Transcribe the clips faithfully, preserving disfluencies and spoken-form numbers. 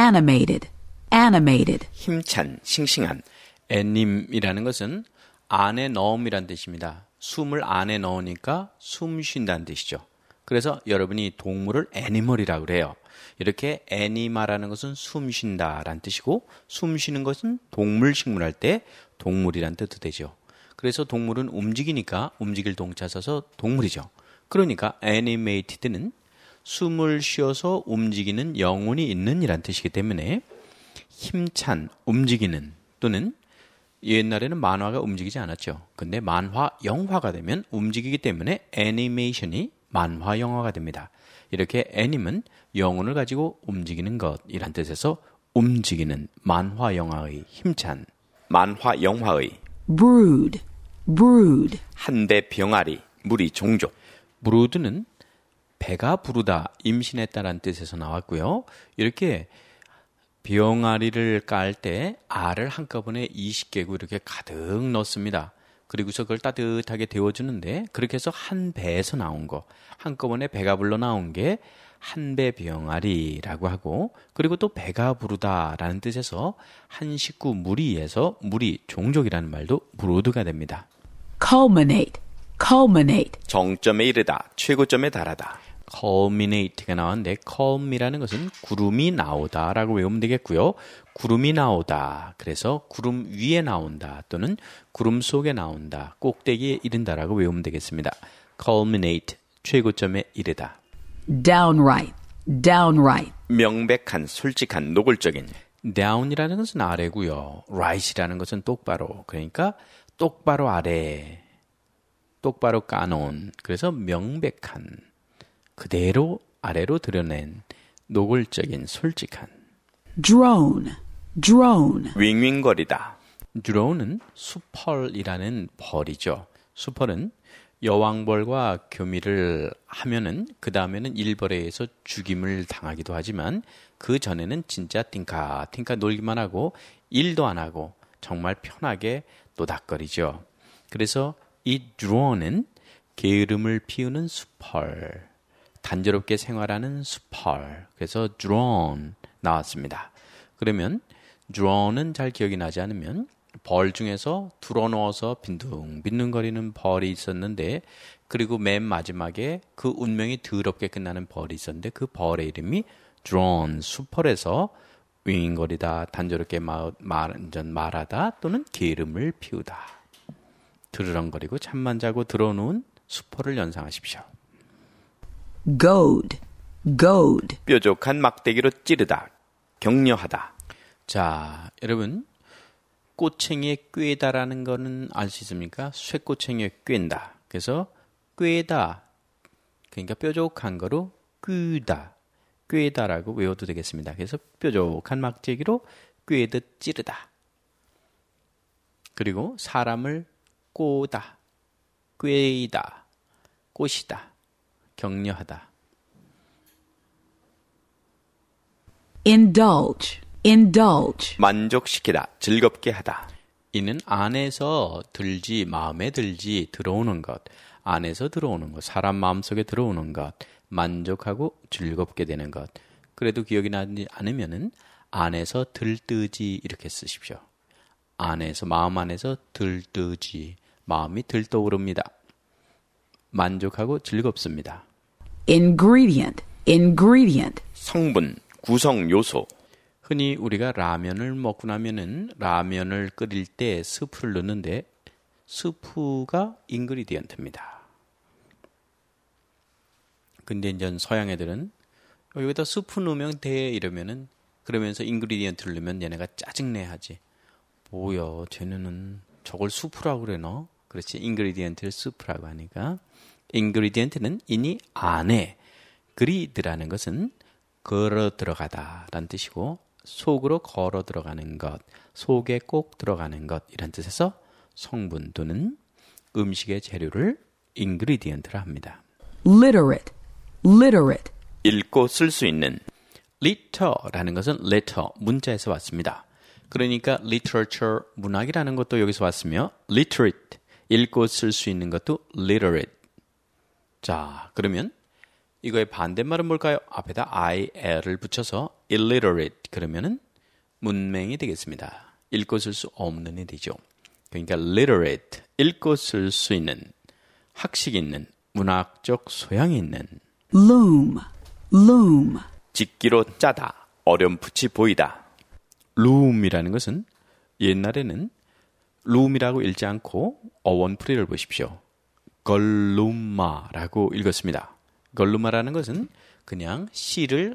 animated, animated. 힘찬, 싱싱한. 애님이라는 것은 안에 넣음이란 뜻입니다. 숨을 안에 넣으니까 숨 쉰다는 뜻이죠. 그래서 여러분이 동물을 애니멀이라고 그래요. 이렇게 애니마라는 것은 숨 쉰다라는 뜻이고 숨 쉬는 것은 동물 식물할 때 동물이란 뜻도 되죠. 그래서 동물은 움직이니까 움직일 동사 써서 동물이죠. 그러니까 animated는 숨을 쉬어서 움직이는 영혼이 있는 이란 뜻이기 때문에 힘찬, 움직이는 또는 옛날에는 만화가 움직이지 않았죠. 근데 만화, 영화가 되면 움직이기 때문에 애니메이션이 만화, 영화가 됩니다. 이렇게 애님은 영혼을 가지고 움직이는 것이란 뜻에서 움직이는 만화, 영화의 힘찬 만화, 영화의 brood, brood. 한 배 병아리, 무리, 종족. 브루드는 배가 부르다, 임신했다라는 뜻에서 나왔고요. 이렇게 병아리를 깔 때 알을 한꺼번에 이십 개고 이렇게 가득 넣습니다. 그리고서 그걸 따뜻하게 데워주는데 그렇게 해서 한 배에서 나온 거, 한꺼번에 배가 불러 나온 게 한 배 병아리라고 하고, 그리고 또 배가 부르다라는 뜻에서 한 식구 무리에서 무리, 종족이라는 말도 브루드가 됩니다. culminate, culminate. 정점에 이르다, 최고점에 달하다. culminate가 나왔는데 culm이라는 것은 구름이 나오다라고 외우면 되겠고요. 구름이 나오다, 그래서 구름 위에 나온다 또는 구름 속에 나온다, 꼭대기에 이른다라고 외우면 되겠습니다. culminate, 최고점에 이르다. downright, downright. 명백한, 솔직한, 노골적인. down이라는 것은 아래고요. right이라는 것은 똑바로, 그러니까 똑바로 아래, 똑바로 까놓은, 그래서 명백한, 그대로 아래로 드러낸, 노골적인, 솔직한. drone, drone. 윙윙거리다. drone은 수펄이라는 벌이죠. 수펄은 여왕벌과 교미를 하면은 그 다음에는 일벌에 의해서 죽임을 당하기도 하지만 그 전에는 진짜 띵카 띵카 놀기만 하고 일도 안 하고 정말 편하게 노닥거리죠. 그래서 이 drone은 게으름을 피우는 수펄, 단조롭게 생활하는 수펄. 그래서 drone 나왔습니다. 그러면 drone은 잘 기억이 나지 않으면 벌 중에서 들어넣어서 빈둥빈둥거리는 벌이 있었는데, 그리고 맨 마지막에 그 운명이 더럽게 끝나는 벌이 있었는데 그 벌의 이름이 drone, 수펄에서 윙윙거리다, 단조롭게 말, 말, 말하다 또는 게으름을 피우다. 드르렁거리고 잠만 자고 들어놓은 수펄을 연상하십시오. goad, goad. 뾰족한 막대기로 찌르다, 격려하다. 자, 여러분, 꼬챙이에 꿰다라는 거는 알 수 있습니까? 쇠꼬챙이에 꿰다. 그래서 꿰다, 그러니까 뾰족한 거로 꿰다, 꿰다라고 외워도 되겠습니다. 그래서 뾰족한 막대기로 꿰듯 찌르다. 그리고 사람을 꼬다, 꿰다, 꼬시다, 격려하다. indulge, indulge. 만족시키다, 즐겁게 하다. 이는 안에서 들지, 마음에 들지, 들어오는 것, 안에서 들어오는 것, 사람 마음속에 들어오는 것, 만족하고 즐겁게 되는 것. 그래도 기억이 나지 않으면은 안에서 들뜨지 이렇게 쓰십시오. 안에서, 마음 안에서 들뜨지, 마음이 들떠오릅니다. 만족하고 즐겁습니다. ingredient, ingredient. 성분, 구성 요소. 흔히 우리가 라면을 먹고 나면은 라면을 끓일 때 스프를 넣는데 스프가 인그리디언트입니다. 근데 이제 서양 애들은 여기다 스프 넣으면 돼 이러면은, 그러면서 인그리디언트를 넣으면 얘네가 짜증내 하지. 뭐야, 쟤네는 저걸 수프라고 그러나? 그렇지, 인그리디언트를 스프라고 하니까. 인그리디언트는 이니 안에, 그리드라는 것은 걸어 들어가다라는 뜻이고, 속으로 걸어 들어가는 것, 속에 꼭 들어가는 것 이란 뜻에서 성분 또는 음식의 재료를 인그리디언트라 합니다. literate, literate. 읽고 쓸 수 있는. litera라는 것은 letter, 문자에서 왔습니다. 그러니까 literature, 문학이라는 것도 여기서 왔으며 literate, 읽고 쓸 수 있는 것도 literate. 자, 그러면 이거의 반대말은 뭘까요? 앞에다 il을 붙여서 illiterate 그러면은 문맹이 되겠습니다. 읽고 쓸 수 없는 이 되죠. 그러니까 literate, 읽고 쓸 수 있는, 학식 있는, 문학적 소양이 있는. loom, loom, 짓기로 짜다, 어렴풋이 보이다. loom이라는 것은 옛날에는 loom이라고 읽지 않고 어원풀이를 보십시오. 걸루마라고 읽었습니다. 걸루마라는 것은 그냥 실을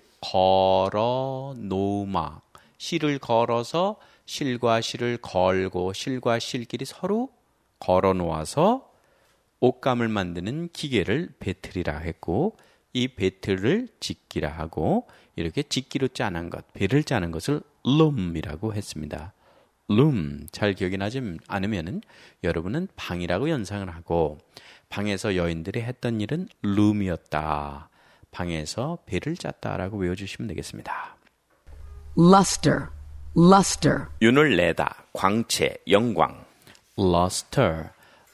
걸어 놓으마, 실을 걸어서 실과 실을 걸고 실과 실끼리 서로 걸어 놓아서 옷감을 만드는 기계를 배틀이라 했고, 이 배틀을 짓기라 하고, 이렇게 짓기로 짜는 것, 배를 짜는 것을 loom이라고 했습니다. loom 잘 기억이 나지 않으면은 여러분은 방이라고 연상을 하고, 방에서 여인들이 했던 일은 loom이었다, 방에서 배를 짰다라고 외워주시면 되겠습니다. luster, luster, 윤을 내다, 광채, 영광. luster,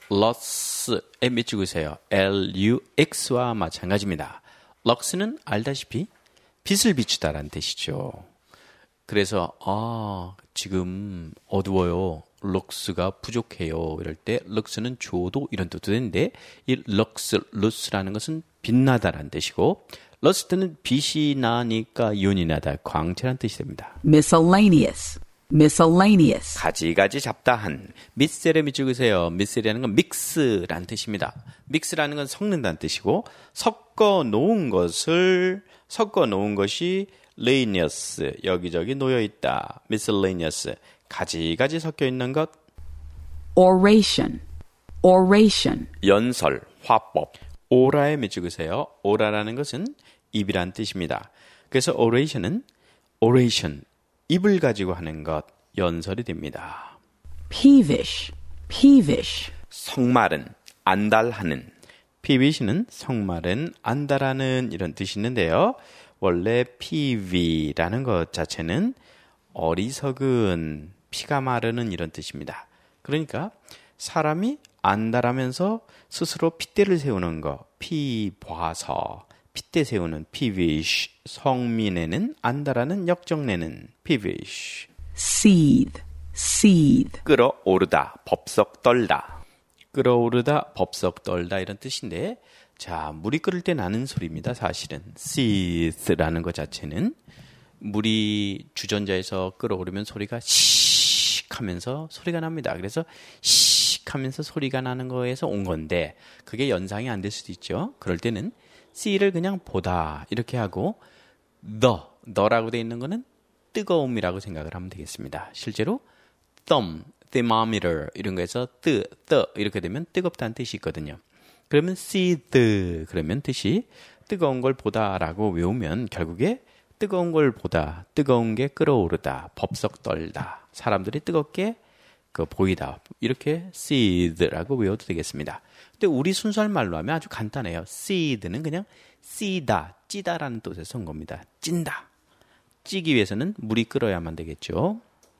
lux에 밑줄으세요. L-U-X와 마찬가지입니다. lux는 알다시피 빛을 비추다라는 뜻이죠. 그래서 아 지금 어두워요, lux가 부족해요 이럴 때 lux는 줘도 이런 뜻도 되는데, 이 lux, lux라는 것은 빛나다라는 뜻이고, luster는 빛이 나니까 윤이 나다, 광채라는 뜻이 됩니다. miscellaneous, miscellaneous, 가지가지 잡다한. 밑셀에 밑줄으세요. 밑셀이라는 건 믹스라는 뜻입니다. 믹스라는 건 섞는다는 뜻이고, 섞어 놓은 것을, 섞어 놓은 것이 레이니어스, 여기저기 놓여있다. miscellaneous, 가지가지 섞여 있는 것. oration, oration, 연설, 화법. 오라에 밑줄으세요. 오라라는 것은 입이란 뜻입니다. 그래서 oration은 oration, 입을 가지고 하는 것, 연설이 됩니다. peevish, peevish, 성마른, 안달하는. peevish는 성마른, 안달하는 이런 뜻이 있는데요. 원래 peeve라는 것 자체는 어리석은, 피가 마르는 이런 뜻입니다. 그러니까 사람이 안달하면서 스스로 핏대를 세우는 거, 피봐서 핏대 세우는 peevish, 성민에는 안달하는, 역정내는 peevish. seethe, seethe, 끓어오르다, 법석 떨다. 끓어오르다, 법석 떨다 이런 뜻인데, 자, 물이 끓을 때 나는 소리입니다. 사실은 seethe라는 것 자체는 물이 주전자에서 끓어오르면 소리가 씩 하면서 소리가 납니다. 그래서 씩 하면서 소리가 나는 거에서 온 건데, 그게 연상이 안 될 수도 있죠. 그럴 때는 see를 그냥 보다 이렇게 하고, the, the라고 되어 있는 거는 뜨거움이라고 생각을 하면 되겠습니다. 실제로 thumb, thermometer 이런 거에서 뜨, 뜨 이렇게 되면 뜨겁다는 뜻이 있거든요. 그러면 see the 그러면 뜻이 뜨거운 걸 보다라고 외우면 결국에 뜨거운 걸 보다, 뜨거운 게 끓어오르다, 법석 떨다, 사람들이 뜨겁게 그 보이다, 이렇게 seethe라고 외워도 되겠습니다. 근데 우리 순수한 말로 하면 아주 간단해요. seethe는 그냥 씨다, 찌다라는 뜻에서 온 겁니다. 찐다. 찌기 위해서는 물이 끓어야만 되겠죠.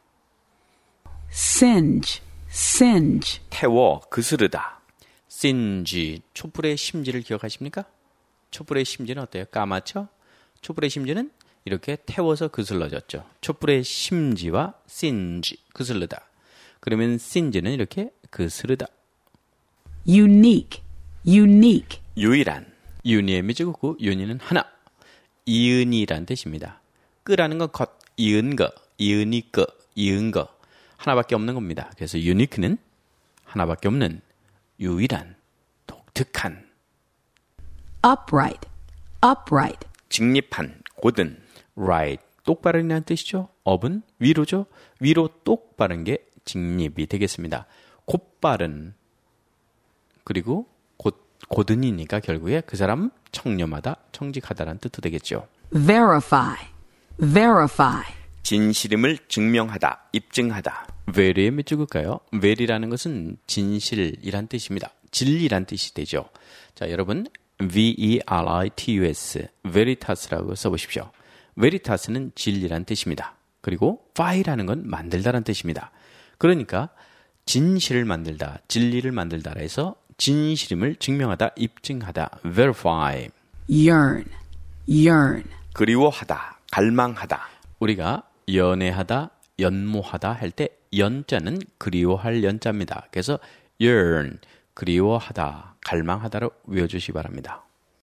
singe, singe, 태워, 그스르다. singe, 촛불의 심지를 기억하십니까? 촛불의 심지는 어때요? 까맣죠? 촛불의 심지는 이렇게 태워서 그슬러졌죠. 촛불의 심지와 singe, 그슬르다. 그러면 singe는 이렇게 그스르다. unique, unique, 유일한. 유니의 미지고 유니는 하나. 이은이란 뜻입니다. 끄라는 건 것, 이은 거, 이은이 거, 이은 거. 하나밖에 없는 겁니다. 그래서 unique는 하나밖에 없는, 유일한, 독특한. upright, upright, 직립한, 곧은. right, 똑바른이라는 뜻이죠. up은 위로죠. 위로 똑바른 게 직립이 되겠습니다. 곧바른, 그리고 곧, 곧은이니까 결국에 그 사람 청렴하다, 청직하다라는 뜻도 되겠죠. verify, verify, 진실임을 증명하다, 입증하다. very에 몇 줄일까요? very라는 것은 진실이란 뜻입니다. 진리란 뜻이 되죠. 자, 여러분 V-E-R-I-T-U-S, veritas라고 써보십시오. veritas는 진리란 뜻입니다. 그리고 fie라는 건 만들다란 뜻입니다. 그러니까 진실을 만들다, 진리를 만들다 해서 진실임을 증명하다, 입증하다, verify. yearn, yearn, 그리워하다, 갈망하다. 우리가 연애하다, 연모하다 할 때 연자는 그리워할 연자입니다. 그래서 yearn, 그리워하다, 갈망하다로 외워주시기 바랍니다.